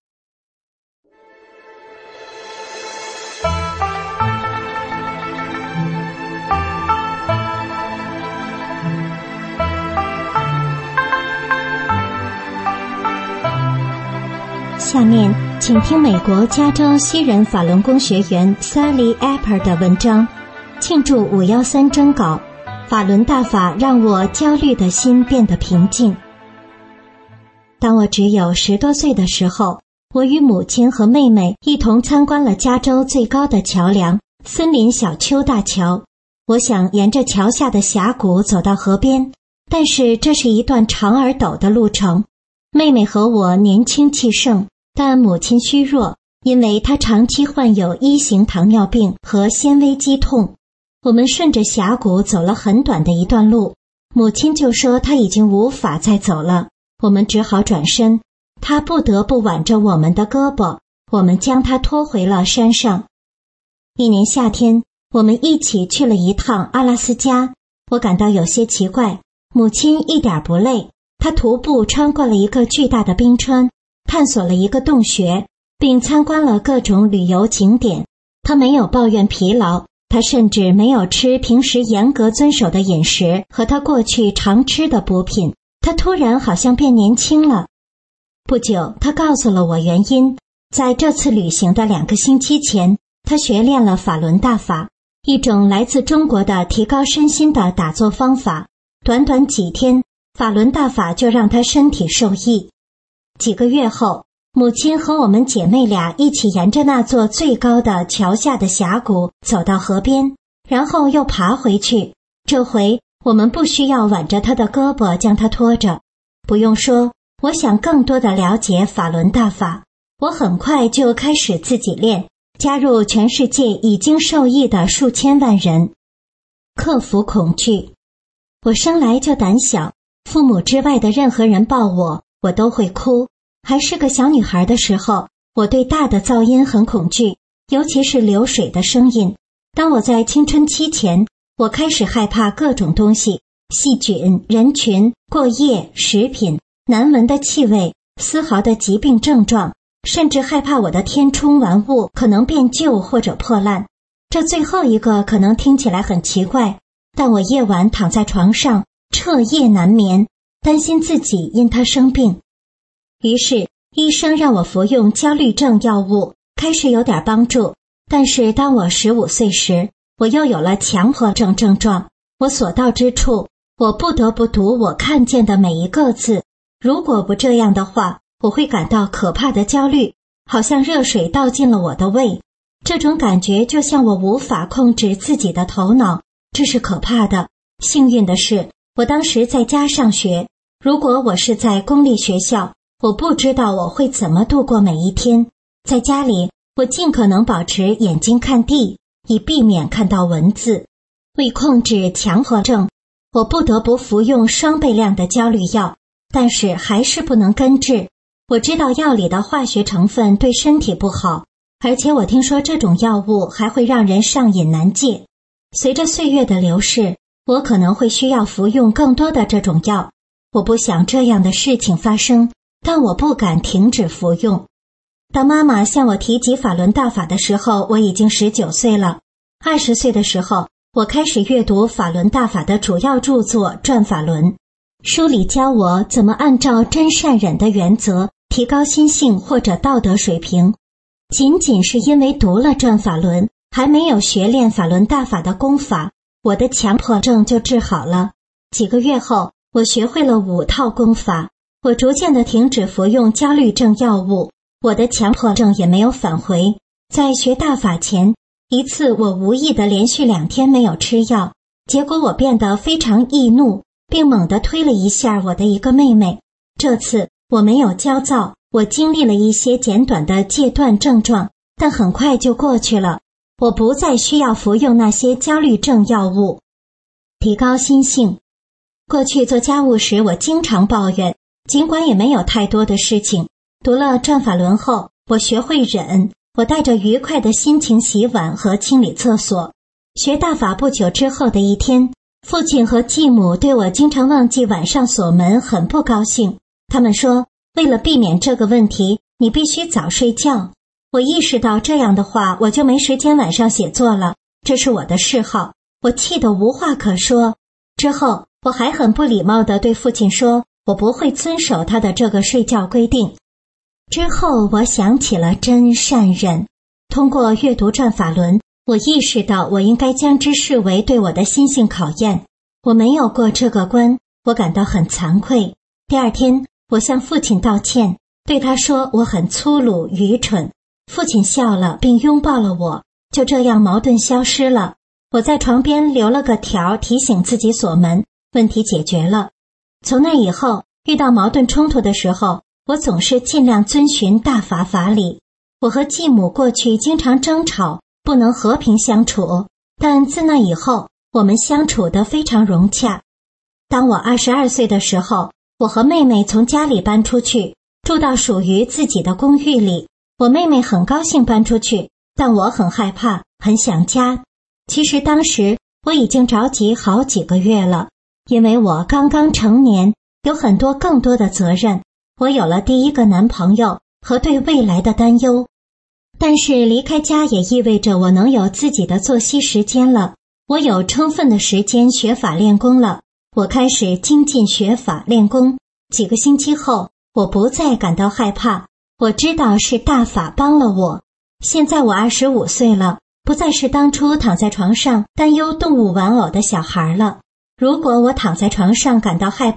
下面请听美国加州西人法轮功学员 Sally Apper 的文章，庆祝五一三征稿，法轮大法让我焦虑的心变得平静。当我只有十多岁的时候，我与母亲和妹妹一同参观了加州最高的桥梁——森林小丘大桥。我想沿着桥下的峡谷走到河边，但是这是一段长而陡的路程。妹妹和我年轻气盛，但母亲虚弱，因为她长期患有一型糖尿病和纤维肌痛。我们顺着峡谷走了很短的一段路，母亲就说她已经无法再走了，我们只好转身。她不得不挽着我们的胳膊，我们将她拖回了山上。一年夏天，我们一起去了一趟阿拉斯加。我感到有些奇怪，母亲一点不累，她徒步穿过了一个巨大的冰川，探索了一个洞穴，并参观了各种旅游景点。她没有抱怨疲劳，她甚至没有吃平时严格遵守的饮食和她过去常吃的补品。她突然好像变年轻了。不久，她告诉了我原因。在这次旅行的两个星期前，她学练了法轮大法，一种来自中国的提高身心的打坐方法。短短几天， 法轮大法就让他身体受益。几个月后，母亲和我们姐妹俩一起沿着那座最高的桥下的峡谷走到河边，然后又爬回去。这回我们不需要挽着她的胳膊将她拖着。不用说，我想更多的了解法轮大法，我很快就开始自己练，加入全世界已经受益的数千万人。克服恐惧。我生来就胆小，父母之外的任何人抱我，我都会哭。还是个小女孩的时候，我对大的噪音很恐惧，尤其是流水的声音。当我在青春期前，我开始害怕各种东西，细菌、人群、过夜、食品、难闻的气味、丝毫的疾病症状，甚至害怕我的填充玩物可能变旧或者破烂。这最后一个可能听起来很奇怪，但我夜晚躺在床上彻夜难眠，担心自己因它生病。于是医生让我服用焦虑症药物，开始有点帮助。但是当我十五岁时，我又有了强迫症症状。我所到之处，我不得不读我看见的每一个字。如果不这样的话，我会感到可怕的焦虑，好像热水倒进了我的胃。这种感觉就像我无法控制自己的头脑，这是可怕的。幸运的是，我当时在家上学。如果我是在公立学校，我不知道我会怎么度过每一天。在家里，我尽可能保持眼睛看地，以避免看到文字。为控制强迫症，我不得不服用双倍量的焦虑药，但是还是不能根治。我知道药里的化学成分对身体不好，而且我听说这种药物还会让人上瘾难戒。随着岁月的流逝，我可能会需要服用更多的这种药。我不想这样的事情发生，但我不敢停止服用。当妈妈向我提及法轮大法的时候，我已经十九岁了。二十岁的时候，我开始阅读法轮大法的主要著作《转法轮》，书里教我怎么按照真善忍的原则提高心性或者道德水平。仅仅是因为读了《转法轮》，还没有学练法轮大法的功法，我的强迫症就治好了。几个月后，我学会了五套功法，我逐渐地停止服用焦虑症药物，我的强迫症也没有返回。在学大法前，一次我无意地连续两天没有吃药，结果我变得非常易怒，并猛地推了一下我的一个妹妹。这次我没有焦躁，我经历了一些简短的戒断症状，但很快就过去了。我不再需要服用那些焦虑症药物。提高心性。过去做家务时，我经常抱怨，尽管也没有太多的事情。读了转法轮后，我学会忍，我带着愉快的心情洗碗和清理厕所。学大法不久之后的一天，父亲和继母对我经常忘记晚上锁门很不高兴。他们说，为了避免这个问题，你必须早睡觉。我意识到这样的话，我就没时间晚上写作了，这是我的嗜好。我气得无话可说。之后，我还很不礼貌地对父亲说，我不会遵守他的这个睡觉规定。之后，我想起了真善忍。通过阅读转法轮，我意识到我应该将之视为对我的心性考验。我没有过这个关，我感到很惭愧。第二天，我向父亲道歉，对他说我很粗鲁愚蠢。父亲笑了，并拥抱了我，就这样矛盾消失了。我在床边留了个条提醒自己锁门，问题解决了。从那以后，遇到矛盾冲突的时候，我总是尽量遵循大法法理。我和继母过去经常争吵，不能和平相处，但自那以后，我们相处得非常融洽。当我二十二岁的时候，我和妹妹从家里搬出去，住到属于自己的公寓里。我妹妹很高兴搬出去，但我很害怕，很想家。其实当时我已经着急好几个月了，因为我刚刚成年，有很多更多的责任。我有了第一个男朋友和对未来的担忧。但是离开家也意味着我能有自己的作息时间了，我有充分的时间学法练功了。我开始精进学法练功，几个星期后，我不再感到害怕。我知道是大法帮了我。现在我二十五岁了，不再是当初躺在床上担忧动物玩偶的小孩了。如果我躺在床上感到害怕，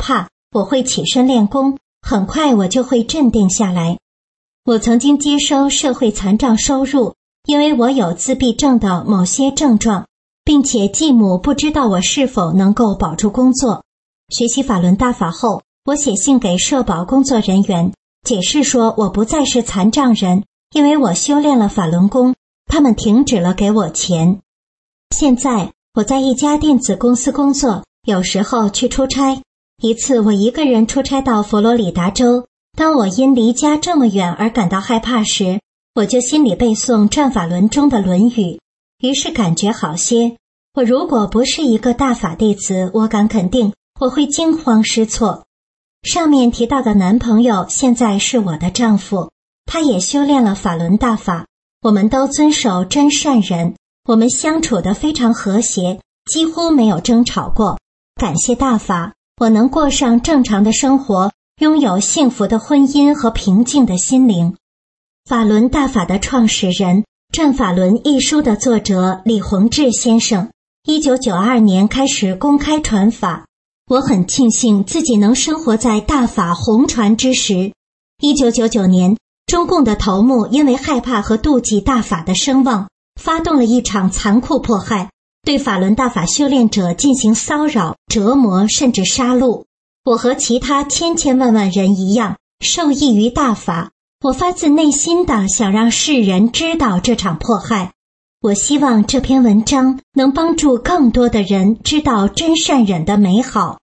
我会起身练功，很快我就会镇定下来。我曾经接收社会残障收入，因为我有自闭症的某些症状，并且继母不知道我是否能够保住工作。学习法轮大法后，我写信给社保工作人员，解释说我不再是残障人，因为我修炼了法轮功，他们停止了给我钱。现在我在一家电子公司工作，有时候去出差。一次我一个人出差到佛罗里达州，当我因离家这么远而感到害怕时，我就心里背诵转法轮中的论语，于是感觉好些。我如果不是一个大法弟子，我敢肯定我会惊慌失措。上面提到的男朋友现在是我的丈夫，他也修炼了法轮大法，我们都遵守真善忍，我们相处得非常和谐，几乎没有争吵过。感谢大法，我能过上正常的生活，拥有幸福的婚姻和平静的心灵。法轮大法的创始人，《转法轮》一书的作者李洪志先生，一九九二年开始公开传法。我很庆幸自己能生活在大法弘传之时。一九九九年，中共的头目因为害怕和妒忌大法的声望，发动了一场残酷迫害，对法轮大法修炼者进行骚扰、折磨甚至杀戮。我和其他千千万万人一样，受益于大法。我发自内心地想让世人知道这场迫害。我希望这篇文章能帮助更多的人知道真善忍的美好。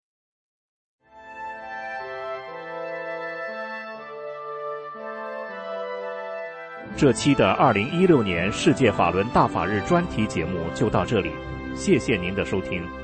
这期的二零一六年世界法轮大法日专题节目就到这里，谢谢您的收听。